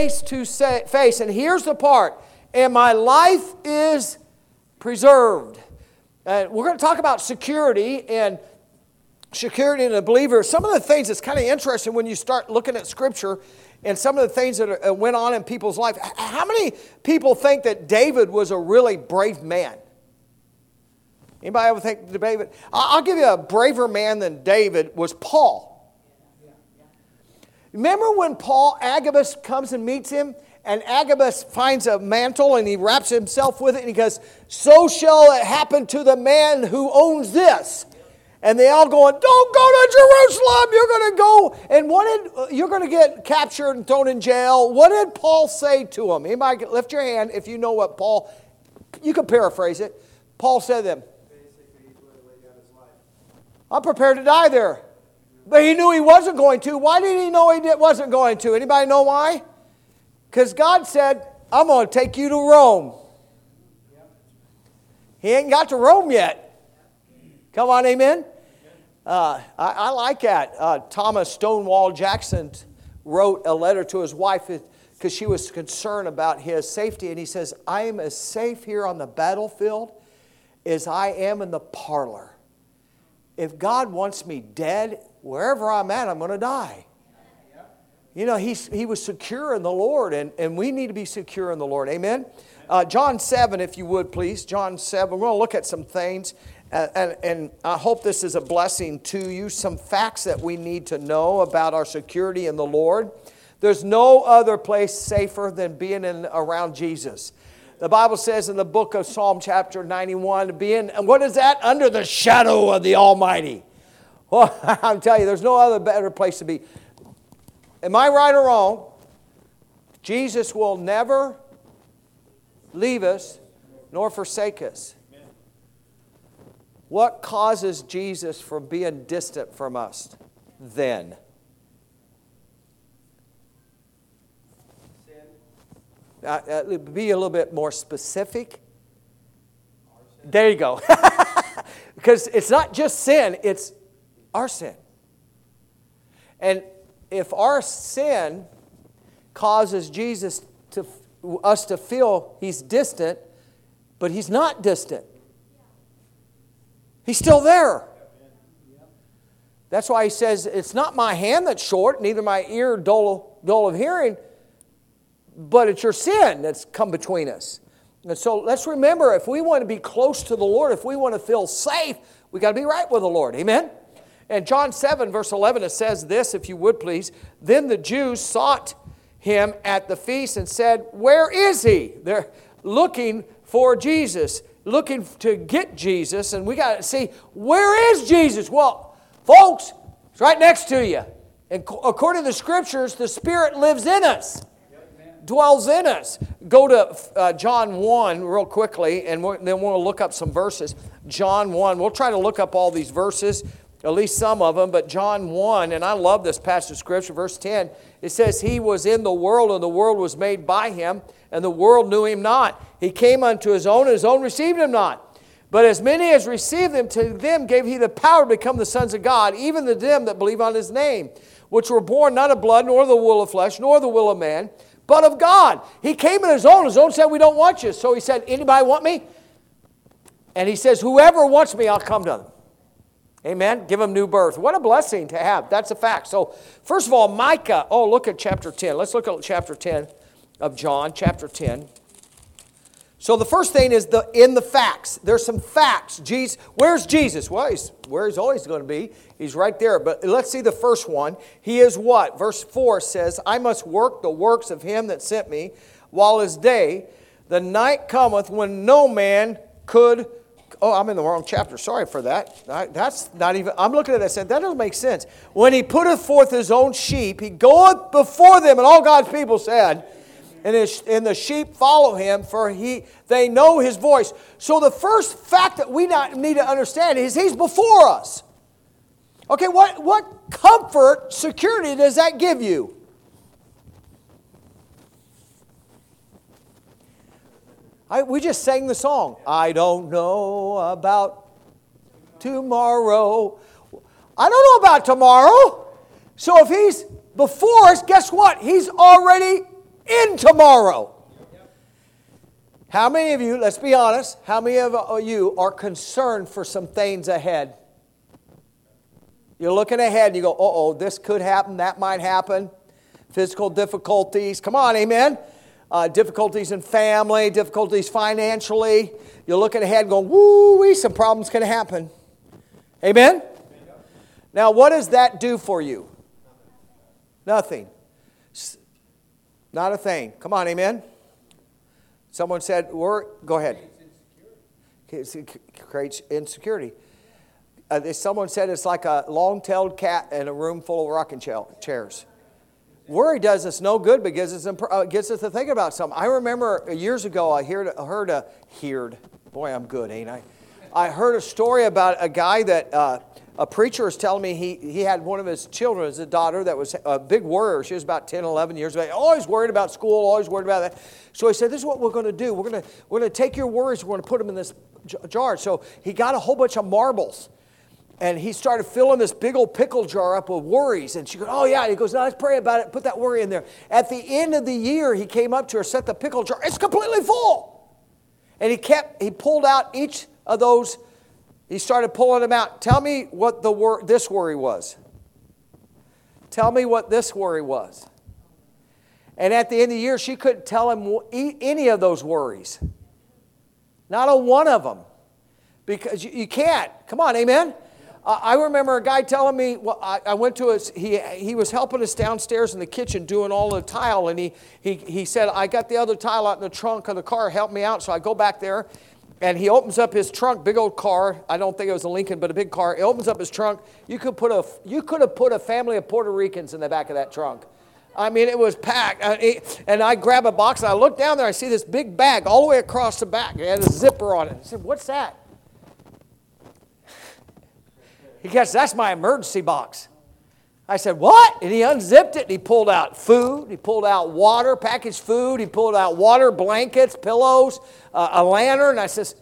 face to face. And here's the part. And my life is preserved. We're going to talk about security and security in a believer. Some of the things that's kind of interesting when you start looking at Scripture and some of the things that went on in people's life. How many people think that David was a really brave man? Anybody ever think David? I'll give you a braver man than David was Paul. Remember when Agabus comes and meets him, and Agabus finds a mantle and he wraps himself with it and he goes, so shall it happen to the man who owns this. And they all going, don't go to Jerusalem, you're going to go. And you're going to get captured and thrown in jail. What did Paul say to him? Anybody lift your hand if you know what Paul, you can paraphrase it. Paul said to them, I'm prepared to die there. But he knew he wasn't going to. Why did he know he wasn't going to? Anybody know why? Because God said, I'm going to take you to Rome. He ain't got to Rome yet. Come on, amen? I like that. Thomas Stonewall Jackson wrote a letter to his wife because she was concerned about his safety. And he says, I am as safe here on the battlefield as I am in the parlor. If God wants me dead, wherever I'm at, I'm going to die. You know, he was secure in the Lord, and we need to be secure in the Lord. Amen? John 7, if you would, please. John 7. We're going to look at some things, and I hope this is a blessing to you. Some facts that we need to know about our security in the Lord. There's no other place safer than being around Jesus. The Bible says in the book of Psalm chapter 91, and what is that? Under the shadow of the Almighty. Well, I'm telling you, there's no other better place to be. Am I right or wrong? Jesus will never leave us nor forsake us. What causes Jesus from being distant from us then? Be a little bit more specific. There you go. Because it's not just sin, it's our sin. And if our sin causes Jesus us to feel He's distant, but He's not distant. He's still there. That's why He says, it's not my hand that's short, neither my ear dull of hearing, but it's your sin that's come between us. And so let's remember, if we want to be close to the Lord, if we want to feel safe, we got to be right with the Lord. Amen? And John 7, verse 11, it says this, if you would please. Then the Jews sought Him at the feast and said, where is He? They're looking for Jesus, looking to get Jesus. And we got to see, where is Jesus? Well, folks, it's right next to you. And according to the Scriptures, the Spirit lives in us. Dwells in us. Go to John 1 real quickly, and then we'll look up some verses. John 1. We'll try to look up all these verses, at least some of them, but John 1, and I love this passage of Scripture, verse 10, it says, He was in the world, and the world was made by Him, and the world knew Him not. He came unto His own received Him not. But as many as received Him, to them gave He the power to become the sons of God, even to them that believe on His name, which were born not of blood, nor the will of flesh, nor the will of man, but of God. He came in His own said, we don't want you. So He said, anybody want me? And He says, whoever wants me, I'll come to them. Amen? Give them new birth. What a blessing to have. That's a fact. So, first of all, Micah. Oh, look at chapter 10. Let's look at chapter 10 of John, chapter 10. So, the first thing is in the facts. There's some facts. Jesus, where's Jesus? Well, He's where He's always going to be. He's right there. But let's see the first one. He is what? Verse 4 says, I must work the works of Him that sent me while is day. The night cometh when no man could. Oh, I'm in the wrong chapter. Sorry for that. That's not even, I'm looking at that saying, that doesn't make sense. When He putteth forth His own sheep, He goeth before them, and all God's people said, and the sheep follow Him, for they know His voice. So the first fact that we need to understand is He's before us. Okay, what comfort, security does that give you? We just sang the song, I don't know about tomorrow. I don't know about tomorrow. So if He's before us, guess what? He's already in tomorrow. How many of you, let's be honest, how many of you are concerned for some things ahead? You're looking ahead and you go, uh-oh, this could happen, that might happen. Physical difficulties, come on, amen? Difficulties in family, difficulties financially. You're looking ahead and going, woo-wee, some problems can happen. Amen? Now, what does that do for you? Nothing. Not a thing. Come on, amen? Someone said, go ahead. It creates insecurity. Someone said it's like a long-tailed cat in a room full of rocking chairs. Worry does us no good because it gets us to think about something. I remember years ago, boy, I'm good, ain't I? I heard a story about a guy that a preacher was telling me he had one of his children, his daughter, that was a big worrier. She was about 10, 11 years old. Always worried about school, always worried about that. So he said, this is what we're going to do. We're going to take your worries, we're going to put them in this jar. So he got a whole bunch of marbles. And he started filling this big old pickle jar up with worries. And she goes, oh, yeah. And he goes, now let's pray about it. Put that worry in there. At the end of the year, he came up to her, set the pickle jar. It's completely full. And he pulled out each of those. He started pulling them out. Tell me what this worry was. Tell me what this worry was. And at the end of the year, she couldn't tell him any of those worries. Not a one of them. Because you can't. Come on, amen? I remember a guy telling me, I went to he was helping us downstairs in the kitchen doing all the tile, and he said, I got the other tile out in the trunk of the car, help me out. So I go back there, and he opens up his trunk, big old car. I don't think it was a Lincoln, but a big car. He opens up his trunk. You could have put a family of Puerto Ricans in the back of that trunk. I mean, it was packed. And I grab a box, and I look down there, I see this big bag all the way across the back. It had a zipper on it. I said, what's that? He goes, that's my emergency box. I said, what? And he unzipped it, and he pulled out food, he pulled out water, packaged food, he pulled out water, blankets, pillows, a lantern. I said,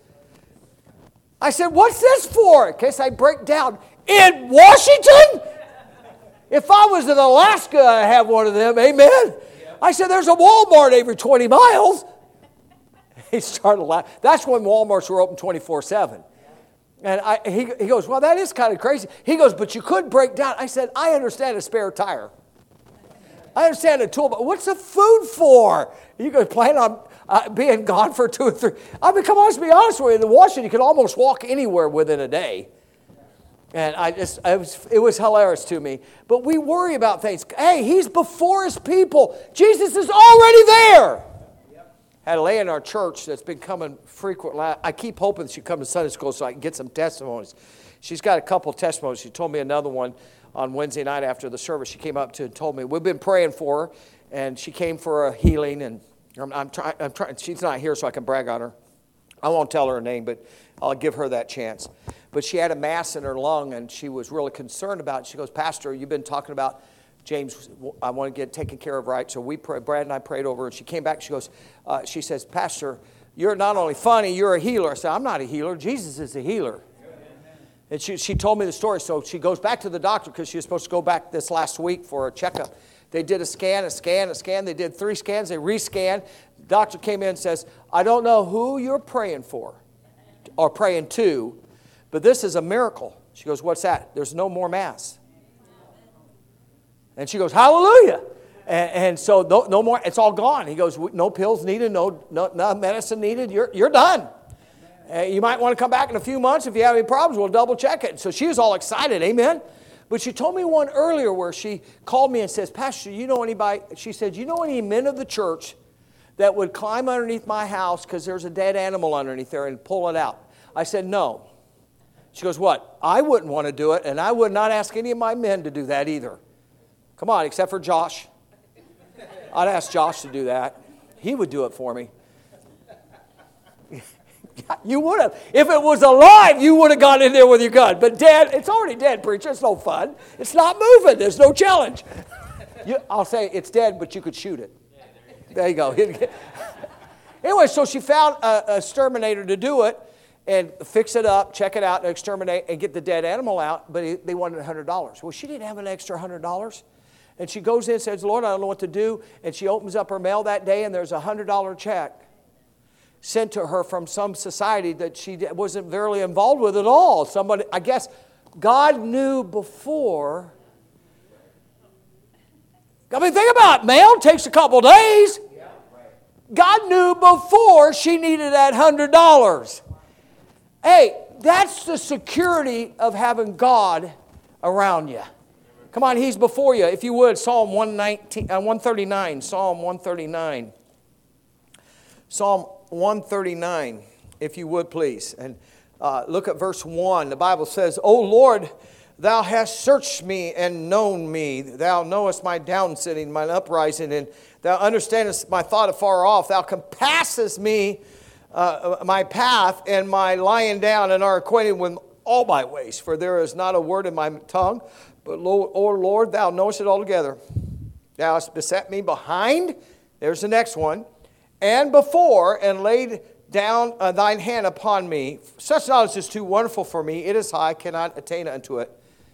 what's this for? In case I break down. In Washington? If I was in Alaska, I'd have one of them, amen? I said, there's a Walmart every 20 miles. He started laughing. That's when Walmarts were open 24/7. And he goes, well, that is kind of crazy. He goes, but you could break down. I said, I understand a spare tire. I understand a tool, but what's the food for? You could plan on being gone for 2 or 3. I mean, come on, let's be honest with you. In Washington, you could almost walk anywhere within a day. And it was hilarious to me. But we worry about things. Hey, he's before his people. Jesus is already there. Had a lady in our church that's been coming frequently. I keep hoping she'd come to Sunday school so I can get some testimonies. She's got a couple of testimonies. She told me another one on Wednesday night after the service. She came up and told me, we've been praying for her, and she came for a healing, and I'm trying. She's not here so I can brag on her. I won't tell her her name, but I'll give her that chance. But she had a mass in her lung, and she was really concerned about it. She goes, Pastor, you've been talking about James, I want to get taken care of right. So Brad and I prayed over her, and she came back. She goes, she says, Pastor, you're not only funny, you're a healer. I said, I'm not a healer. Jesus is a healer. And she told me the story. So she goes back to the doctor because she was supposed to go back this last week for a checkup. They did a scan. They did 3 scans. They rescanned. The doctor came in and says, I don't know who you're praying for or praying to, but this is a miracle. She goes, what's that? There's no more mass. And she goes, hallelujah. And so no more, it's all gone. He goes, no pills needed, no medicine needed. You're done. You might want to come back in a few months. If you have any problems, we'll double check it. So she was all excited, amen. But she told me one earlier where she called me and says, Pastor, you know anybody? She said, you know any men of the church that would climb underneath my house because there's a dead animal underneath there and pull it out? I said, no. She goes, what? I wouldn't want to do it, and I would not ask any of my men to do that either. Come on, except for Josh. I'd ask Josh to do that. He would do it for me. You would have. If it was alive, you would have gone in there with your gun. But dead, it's already dead, preacher. It's no fun. It's not moving. There's no challenge. I'll say it's dead, but you could shoot it. There you go. Anyway, so she found an exterminator to do it and fix it up, check it out, and exterminate and get the dead animal out, but they wanted $100. Well, she didn't have an extra $100. And she goes in and says, Lord, I don't know what to do. And she opens up her mail that day, and there's a $100 check sent to her from some society that she wasn't very involved with at all. Somebody, I guess, God knew before. I mean, think about it. Mail takes a couple days. God knew before she needed that $100. Hey, that's the security of having God around you. Come on, He's before you. If you would, Psalm 139. Psalm 139. Psalm 139, if you would, please. And look at verse 1. The Bible says, O Lord, Thou hast searched me and known me. Thou knowest my downsitting, mine uprising, and Thou understandest my thought afar off. Thou compassest me, my path, and my lying down, and art acquainted with all my ways. For there is not a word in my tongue, but, O Lord, Thou knowest it altogether. Thou hast beset me behind, there's the next one, and before, and laid down Thine hand upon me. Such knowledge is too wonderful for me. It is high, I cannot attain unto it.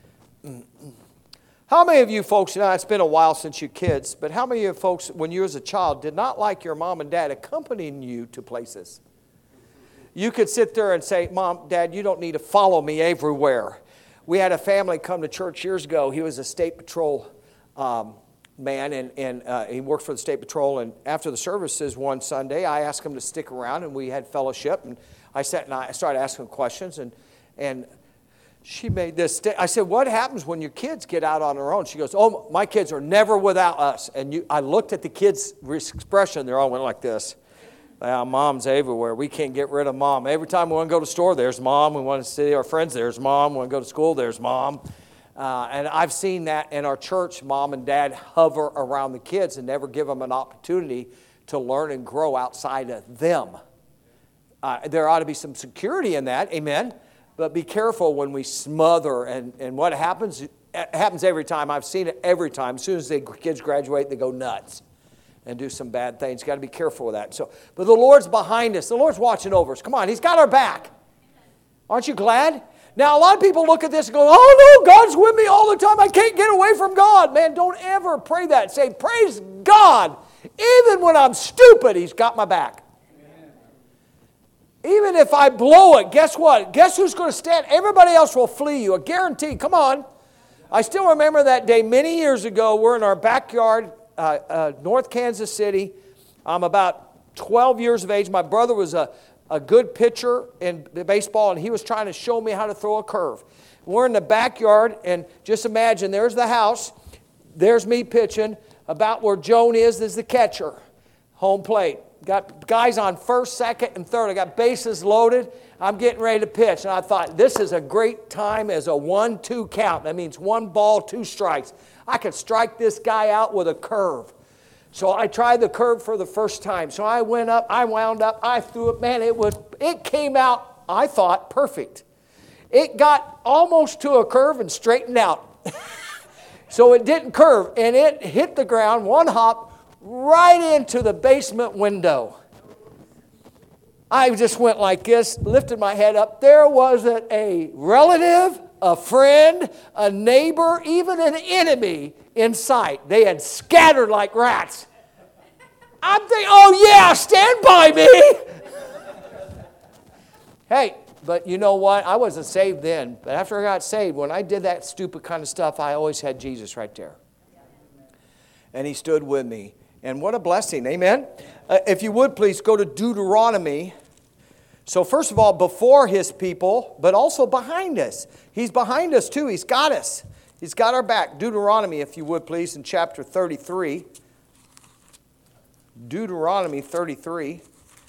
How many of you folks, it's been a while since you kids, but how many of you folks, when you was a child, did not like your mom and dad accompanying you to places? You could sit there and say, Mom, Dad, you don't need to follow me everywhere. We had a family come to church years ago. He was a state patrol man, and he worked for the state patrol. And after the services one Sunday, I asked him to stick around, and we had fellowship. And I sat and I started asking questions, and she made this. I said, what happens when your kids get out on their own? She goes, oh, my kids are never without us. And I looked at the kids' expression. They all went like this. Mom's everywhere. We can't get rid of Mom. Every time we want to go to the store, there's Mom. We want to see our friends, there's Mom. We want to go to school, there's Mom. And I've seen that in our church. Mom and Dad hover around the kids and never give them an opportunity to learn and grow outside of them. There ought to be some security in that. Amen. But be careful when we smother, and what happens, it happens every time. I've seen it every time. As soon as the kids graduate, they go nuts and do some bad things. Got to be careful with that. But the Lord's behind us. The Lord's watching over us. Come on, He's got our back. Aren't you glad? Now, a lot of people look at this and go, oh no, God's with me all the time. I can't get away from God. Man, don't ever pray that. Say, praise God. Even when I'm stupid, He's got my back. Even if I blow it, guess what? Guess who's going to stand? Everybody else will flee you. A guarantee. Come on. I still remember that day many years ago. We're in our backyard, North Kansas City. I'm about 12 years of age. My brother was a good pitcher in baseball, and he was trying to show me how to throw a curve. We're in the backyard, and just imagine, there's the house. There's me pitching. About where Joan is the catcher. Home plate. Got guys on first, second, and third. I got bases loaded. I'm getting ready to pitch. And I thought, this is a great time as a 1-2 count. That means 1 ball, 2 strikes. I could strike this guy out with a curve. So I tried the curve for the first time. So I went up, I wound up, I threw it. Man, it came out, I thought, perfect. It got almost to a curve and straightened out. So it didn't curve. And it hit the ground, one hop, right into the basement window. I just went like this, lifted my head up. There wasn't a relative, a friend, a neighbor, even an enemy in sight. They had scattered like rats. I'm thinking, oh yeah, stand by me. Hey, but you know what? I wasn't saved then. But after I got saved, when I did that stupid kind of stuff, I always had Jesus right there. And He stood with me. And what a blessing. Amen? If you would, please go to Deuteronomy. So first of all, before His people, but also behind us. He's behind us too. He's got us. He's got our back. Deuteronomy, if you would, please, in chapter 33. Deuteronomy 33.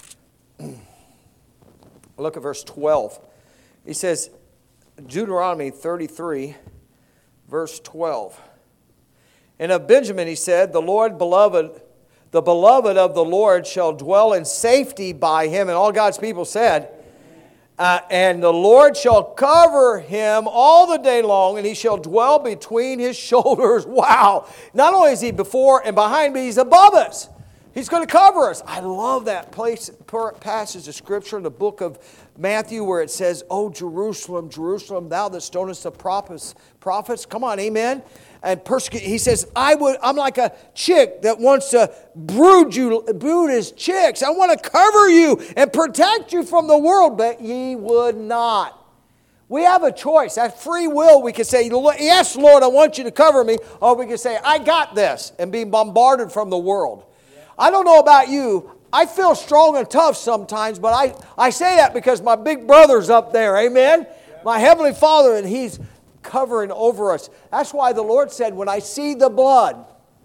Look at verse 12. He says, Deuteronomy 33, verse 12. And of Benjamin he said, the beloved of the Lord shall dwell in safety by him. And all God's people said, and the Lord shall cover him all the day long, and he shall dwell between his shoulders. Wow. Not only is he before and behind, but he's above us. He's going to cover us. I love that passage of Scripture in the book of Matthew where it says, "O Jerusalem, Jerusalem, thou that stonest the prophets." Come on, amen. and persecute. He says, I'm like a chick that wants to brood his chicks. I want to cover you and protect you from the world, but ye would not. We have a choice. At free will, we can say, yes, Lord, I want you to cover me. Or we can say, I got this, and be bombarded from the world. Yeah. I don't know about you. I feel strong and tough sometimes, but I say that because my big brother's up there. Amen? Yeah. My Heavenly Father, and He's covering over us. That's why the Lord said, when I see the blood,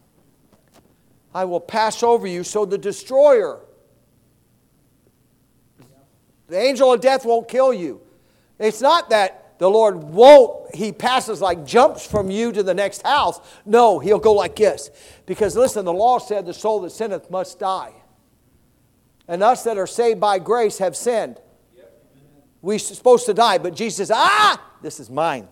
I will pass over you. So the destroyer, the angel of death won't kill you. It's not that the Lord won't, He passes like jumps from you to the next house. No, He'll go like this. Because listen, the law said the soul that sinneth must die. And us that are saved by grace have sinned. We're supposed to die. But Jesus says, this is mine.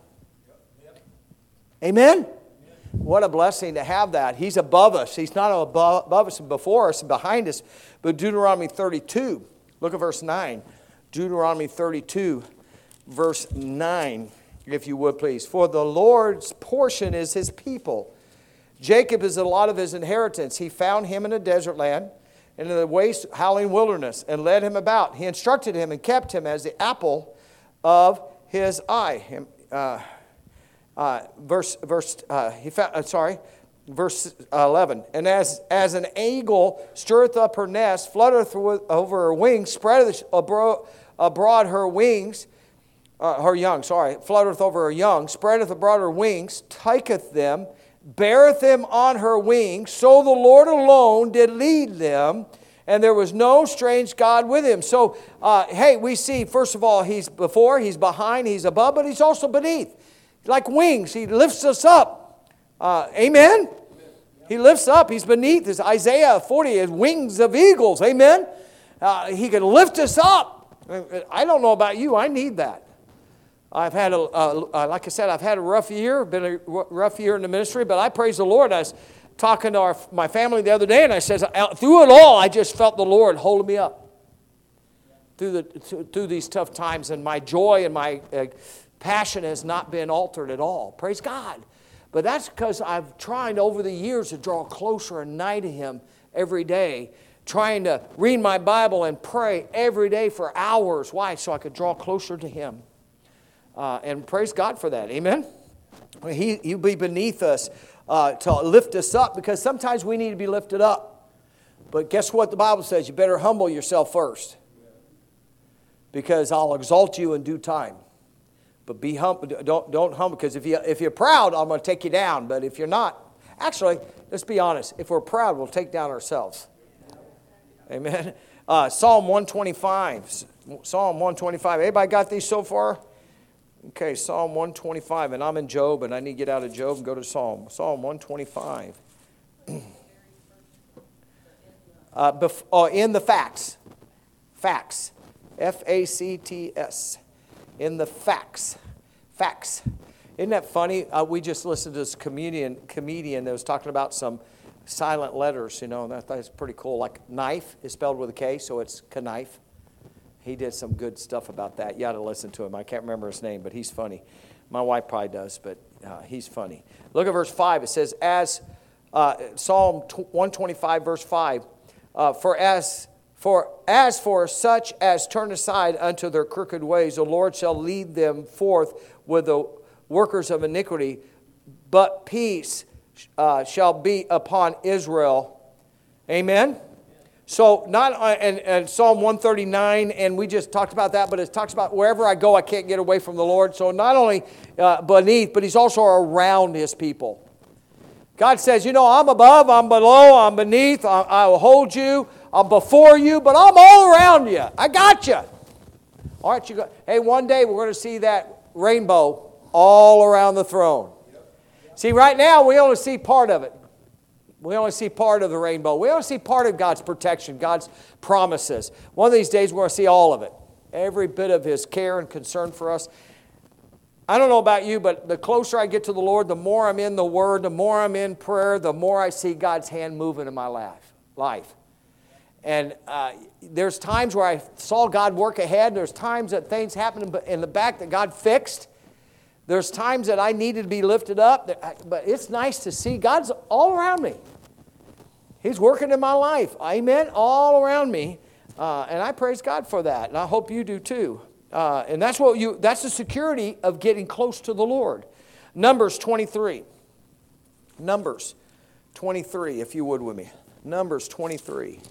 Amen? What a blessing to have that. He's above us. He's not above us and before us and behind us. But Deuteronomy 32, look at verse 9. Deuteronomy 32. Verse 9, if you would please. For the Lord's portion is His people. Jacob is a lot of His inheritance. He found him in a desert land, and in the waste howling wilderness, and led him about. He instructed him and kept him as the apple of His eye. Verse 11. And as an eagle stirreth up her nest, fluttereth over her wings, spreadeth abroad her wings, fluttereth over her young, spreadeth abroad her wings, taketh them, beareth them on her wings. So the Lord alone did lead them, and there was no strange God with him. So, we see, first of all, He's before, He's behind, He's above, but He's also beneath. Like wings, He lifts us up. Amen? He lifts up, He's beneath. As Isaiah 40 has wings of eagles. Amen? He can lift us up. I don't know about you, I need that. I've had like I said, I've had a rough year, been a rough year in the ministry, but I praise the Lord. I was talking to my family the other day, and I said, through it all, I just felt the Lord holding me up through these tough times, and my joy and my passion has not been altered at all. Praise God. But that's because I've tried over the years to draw closer and nigh to Him every day, trying to read my Bible and pray every day for hours. Why? So I could draw closer to Him. And praise God for that. Amen? He'll be beneath us to lift us up, because sometimes we need to be lifted up. But guess what the Bible says? You better humble yourself first, because I'll exalt you in due time. But be humble. Don't humble, because if you're proud, I'm going to take you down. But if you're not, actually, let's be honest. If we're proud, we'll take down ourselves. Amen? Psalm 125. Psalm 125. Everybody got these so far? Okay, Psalm 125, and I'm in Job, and I need to get out of Job and go to Psalm 125. In the facts. Facts. F-A-C-T-S. In the facts. Facts. Isn't that funny? We just listened to this comedian that was talking about some silent letters, and that's pretty cool. Like knife is spelled with a K, so it's knife. He did some good stuff about that. You ought to listen to him. I can't remember his name, but he's funny. My wife probably does, but he's funny. Look at verse 5. It says, Psalm 125, verse 5, as for such as turn aside unto their crooked ways, the Lord shall lead them forth with the workers of iniquity, but peace shall be upon Israel. Amen? So, and Psalm 139, and we just talked about that, but it talks about wherever I go, I can't get away from the Lord. So not only beneath, but He's also around His people. God says, I'm above, I'm below, I'm beneath, I will hold you, I'm before you, but I'm all around you. I got you. All right, hey, one day we're going to see that rainbow all around the throne. See, right now we only see part of it. We only see part of the rainbow. We only see part of God's protection, God's promises. One of these days we're going to see all of it. Every bit of His care and concern for us. I don't know about you, but the closer I get to the Lord, the more I'm in the Word, the more I'm in prayer, the more I see God's hand moving in my life. And there's times where I saw God work ahead. There's times that things happened in the back that God fixed. There's times that I needed to be lifted up, but it's nice to see God's all around me. He's working in my life. Amen? All around me. And I praise God for that. And I hope you do too. And that's the security of getting close to the Lord. Numbers 23. Numbers 23, if you would with me. Numbers 23.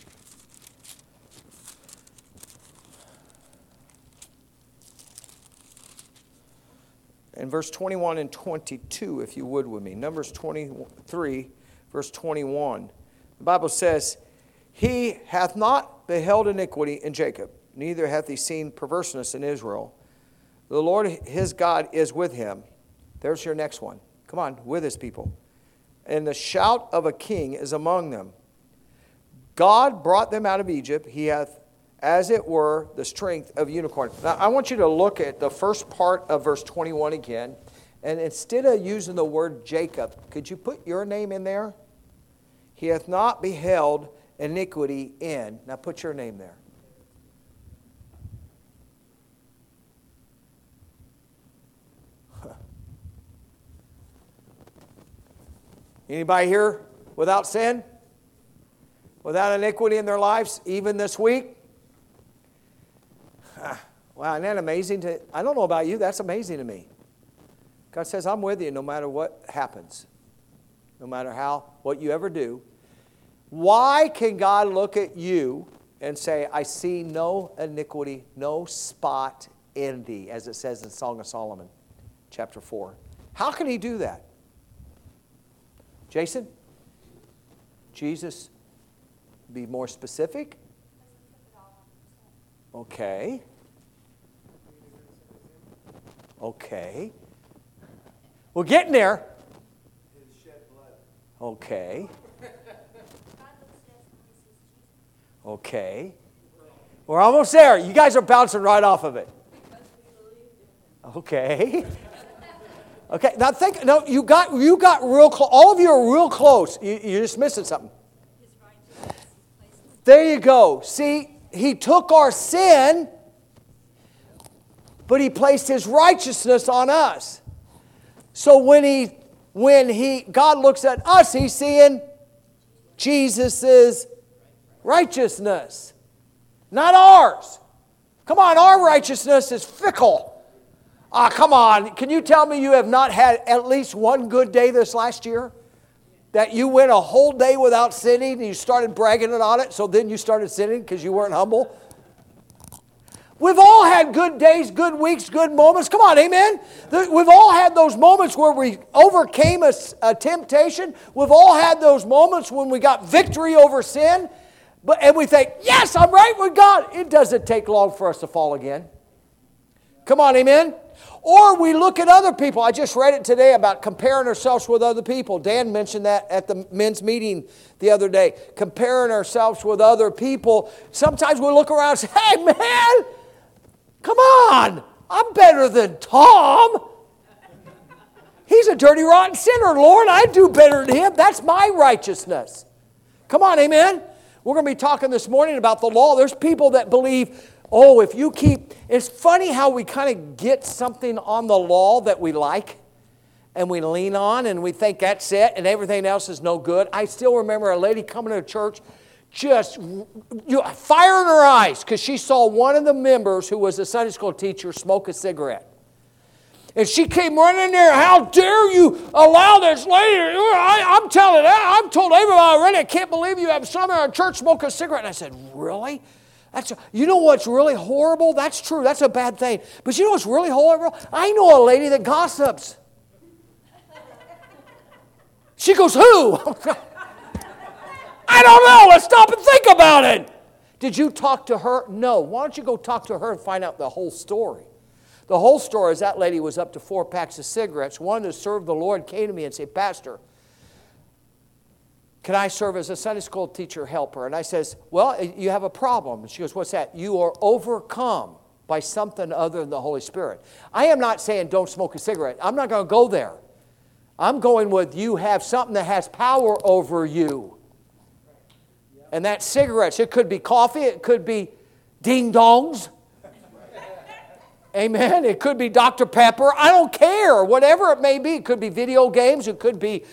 And verse 21 and 22, if you would with me. Numbers 23, verse 21. The Bible says, He hath not beheld iniquity in Jacob, neither hath he seen perverseness in Israel. The Lord his God is with him. There's your next one. Come on, with his people. And the shout of a king is among them. God brought them out of Egypt. He hath, as it were, the strength of a unicorn. Now, I want you to look at the first part of verse 21 again. And instead of using the word Jacob, could you put your name in there? He hath not beheld iniquity in. Now put your name there. Anybody here without sin? Without iniquity in their lives, even this week? Wow, isn't that amazing? I don't know about you, that's amazing to me. God says, I'm with you no matter what happens. No matter what you ever do. Why can God look at you and say, I see no iniquity, no spot in thee, as it says in Song of Solomon, chapter 4? How can he do that? Jason? Jesus, be more specific? Okay. Okay. We're getting there. Okay. Okay. We're almost there. You guys are bouncing right off of it. Okay. Okay. Now think. No, you got real close. All of you are real close. You're just missing something. There you go. See, he took our sin, but he placed his righteousness on us. So when God looks at us, he's seeing Jesus' righteousness, not ours. Come on, our righteousness is fickle. Come on, can you tell me you have not had at least one good day this last year? That you went a whole day without sinning and you started bragging on it, so then you started sinning because you weren't humble? We've all had good days, good weeks, good moments. Come on, amen? We've all had those moments where we overcame a temptation. We've all had those moments when we got victory over sin. And we think, yes, I'm right with God. It doesn't take long for us to fall again. Come on, amen? Or we look at other people. I just read it today about comparing ourselves with other people. Dan mentioned that at the men's meeting the other day. Comparing ourselves with other people. Sometimes we look around and say, hey, man, come on. I'm better than Tom. He's a dirty, rotten sinner, Lord. I do better than him. That's my righteousness. Come on, amen? We're going to be talking this morning about the law. There's people that believe, if you keep... It's funny how we kind of get something on the law that we like and we lean on and we think that's it and everything else is no good. I still remember a lady coming to church just fire in her eyes because she saw one of the members who was a Sunday school teacher smoke a cigarette. And she came running there, how dare you allow this lady? I'm telling that. I've told everybody already, I can't believe you have some in our church smoke a cigarette. And I said, really? You know what's really horrible? That's true. That's a bad thing. But you know what's really horrible? I know a lady that gossips. She goes, who? I don't know. Let's stop and think about it. Did you talk to her? No. Why don't you go talk to her and find out the whole story? The whole story is that lady was up to 4 packs of cigarettes. One to serve the Lord came to me and said, Pastor, can I serve as a Sunday school teacher helper? And I says, well, you have a problem. And she goes, what's that? You are overcome by something other than the Holy Spirit. I am not saying don't smoke a cigarette. I'm not going to go there. I'm going with you have something that has power over you. And that's cigarettes. It could be coffee. It could be ding-dongs. Amen. It could be Dr. Pepper. I don't care. Whatever it may be. It could be video games. It could be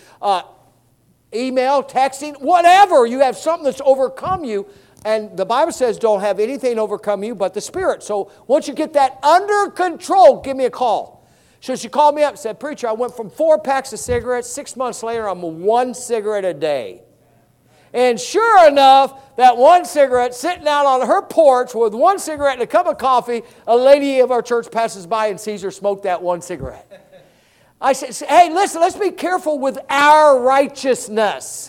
email, texting, whatever. You have something that's overcome you. And the Bible says don't have anything overcome you but the Spirit. So once you get that under control, give me a call. So she called me up and said, Preacher, I went from 4 packs of cigarettes. 6 months later, I'm 1 cigarette a day. And sure enough, that 1 cigarette sitting out on her porch with 1 cigarette and a cup of coffee, a lady of our church passes by and sees her smoke that 1 cigarette. I said, hey, listen, let's be careful with our righteousness.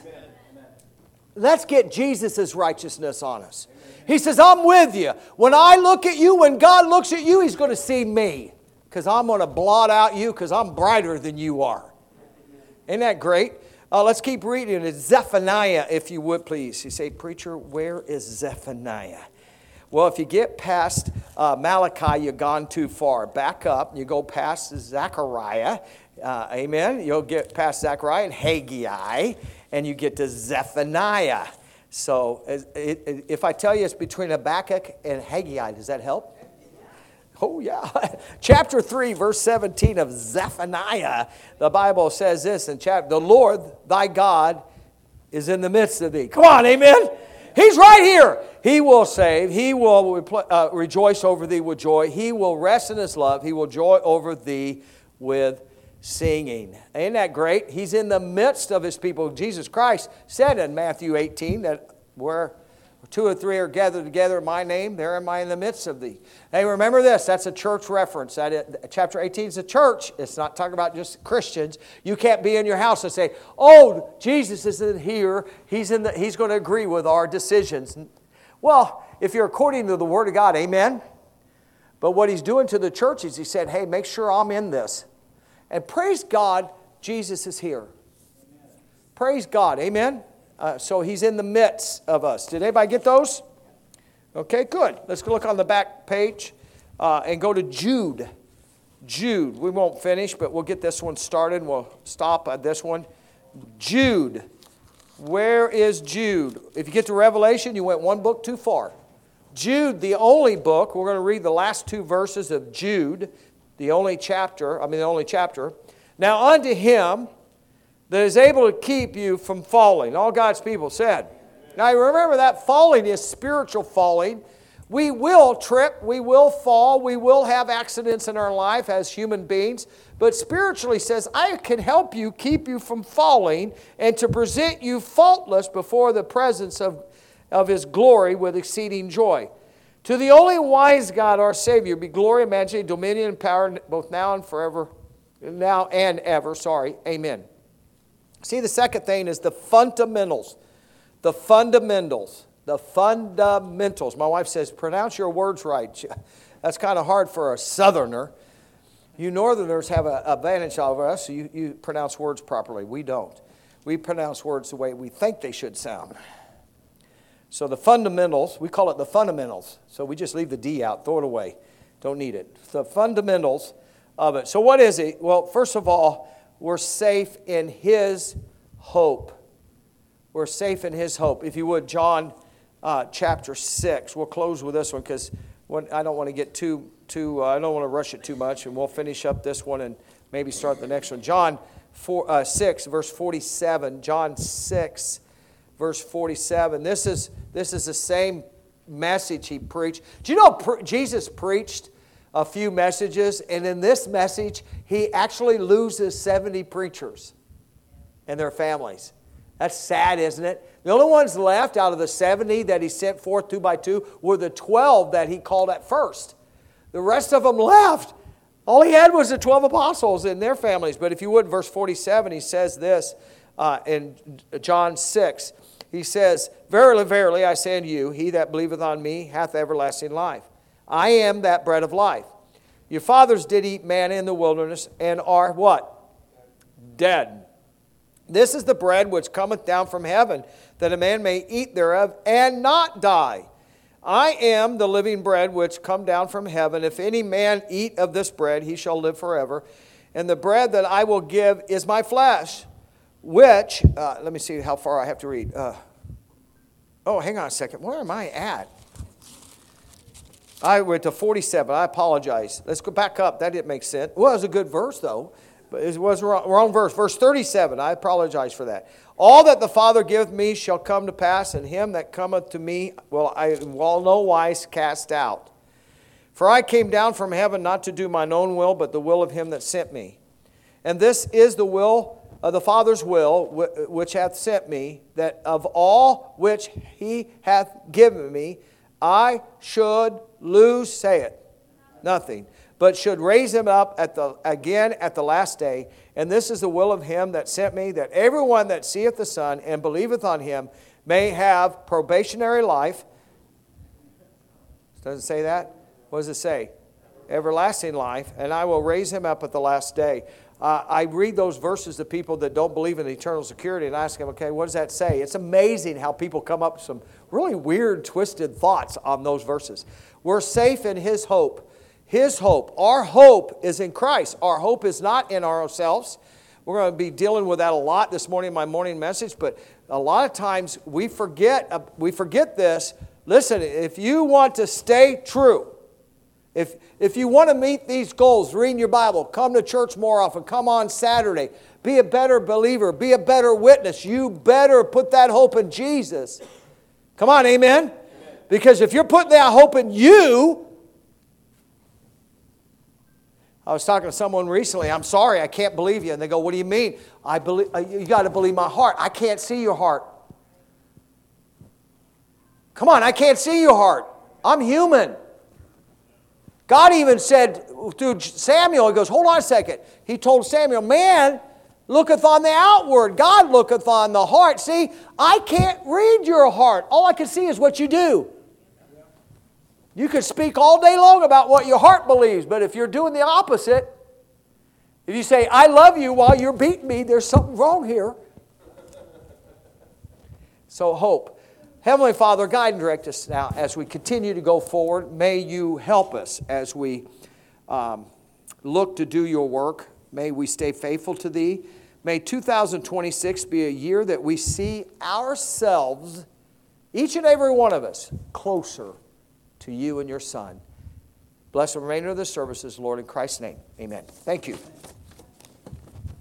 Let's get Jesus' righteousness on us. He says, I'm with you. When I look at you, when God looks at you, He's going to see me. Because I'm going to blot out you because I'm brighter than you are. Isn't that great? Let's keep reading. It's Zephaniah, if you would, please. You say, Preacher, where is Zephaniah? Well, if you get past Malachi, you've gone too far. Back up. You go past Zechariah. Amen. You'll get past Zechariah and Haggai, and you get to Zephaniah. So if I tell you it's between Habakkuk and Haggai, does that help? Oh, yeah. Chapter 3, verse 17 of Zephaniah, the Bible says this in chapter, the Lord thy God is in the midst of thee. Come on, amen? He's right here. He will save. He will rejoice over thee with joy. He will rest in His love. He will joy over thee with singing. Ain't that great? He's in the midst of His people. Jesus Christ said in Matthew 18 that where 2 or 3 are gathered together in my name, there am I in the midst of thee. Hey, remember this. That's a church reference. Chapter 18 is a church. It's not talking about just Christians. You can't be in your house and say, oh, Jesus isn't here. He's going to agree with our decisions. Well, if you're according to the Word of God, amen. But what He's doing to the church is He said, hey, make sure I'm in this. And praise God, Jesus is here. Praise God, amen. So He's in the midst of us. Did anybody get those? Okay, good. Let's go look on the back page and go to Jude. Jude. We won't finish, but we'll get this one started. We'll stop at this one. Jude. Where is Jude? If you get to Revelation, you went 1 book too far. Jude, the only book. We're going to read the last 2 verses of Jude, the only chapter. Now unto Him that is able to keep you from falling. All God's people said. Now remember that falling is spiritual falling. We will trip, we will fall, we will have accidents in our life as human beings. But spiritually says, I can help you, keep you from falling, and to present you faultless before the presence of His glory with exceeding joy. To the only wise God, our Savior, be glory, majesty, dominion, and power, both now and forever, now and ever. Amen. See, the second thing is the fundamentals. The fundamentals. The fundamentals. My wife says, pronounce your words right. That's kind of hard for a southerner. You northerners have an advantage over us. So you pronounce words properly. We don't. We pronounce words the way we think they should sound. So the fundamentals, we call it the fundamentals. So we just leave the D out, throw it away. Don't need it. The fundamentals of it. So what is it? Well, first of all, we're safe in His hope. We're safe in His hope. If you would, John chapter 6. We'll close with this one because I don't want to get I don't want to rush it too much, and we'll finish up this one and maybe start the next one. John 6, verse 47. John 6, verse 47. This is the same message He preached. Do you know Jesus preached a few messages, and in this message, He actually loses 70 preachers and their families. That's sad, isn't it? The only ones left out of the 70 that He sent forth 2 by 2 were the 12 that He called at first. The rest of them left. All He had was the 12 apostles and their families. But if you would, verse 47, He says this in John 6. He says, Verily, verily, I say unto you, he that believeth on me hath everlasting life. I am that bread of life. Your fathers did eat manna in the wilderness and are what? Dead. This is the bread which cometh down from heaven, that a man may eat thereof and not die. I am the living bread which come down from heaven. If any man eat of this bread, he shall live forever. And the bread that I will give is my flesh, which, let me see how far I have to read. Hang on a second. Where am I at? I went to 47. I apologize. Let's go back up. That didn't make sense. Well, it was a good verse, though. But it was wrong verse. Verse 37. I apologize for that. All that the Father giveth me shall come to pass, and him that cometh to me will I in no wise cast out. For I came down from heaven not to do mine own will, but the will of him that sent me. And this is the will of the Father's will, which hath sent me, that of all which he hath given me, I should lose, say it, nothing, but should raise him up again at the last day. And this is the will of him that sent me, that everyone that seeth the Son and believeth on him may have probationary life. Does it say that? What does it say? Everlasting life, and I will raise him up at the last day. I read those verses to people that don't believe in eternal security and ask them, okay, what does that say? It's amazing how people come up with some really weird, twisted thoughts on those verses. We're safe in his hope. His hope. Our hope is in Christ. Our hope is not in ourselves. We're going to be dealing with that a lot this morning in my morning message, but a lot of times we forget this. Listen, if you want to stay true, if you want to meet these goals, reading your Bible, come to church more often, come on Saturday, be a better believer, be a better witness, you better put that hope in Jesus. Come on, amen? Because if you're putting that hope in you, I was talking to someone recently, I'm sorry, I can't believe you. And they go, what do you mean? I believe you got to believe my heart. I can't see your heart. Come on, I can't see your heart. I'm human. God even said through Samuel, he goes, hold on a second. He told Samuel, man looketh on the outward. God looketh on the heart. See, I can't read your heart. All I can see is what you do. You could speak all day long about what your heart believes, but if you're doing the opposite, if you say, I love you while you're beating me, there's something wrong here. So hope. Heavenly Father, guide and direct us now as we continue to go forward. May you help us as we look to do your work. May we stay faithful to thee. May 2026 be a year that we see ourselves, each and every one of us, closer to you and your Son. Bless the remainder of the services, Lord, in Christ's name. Amen. Thank you.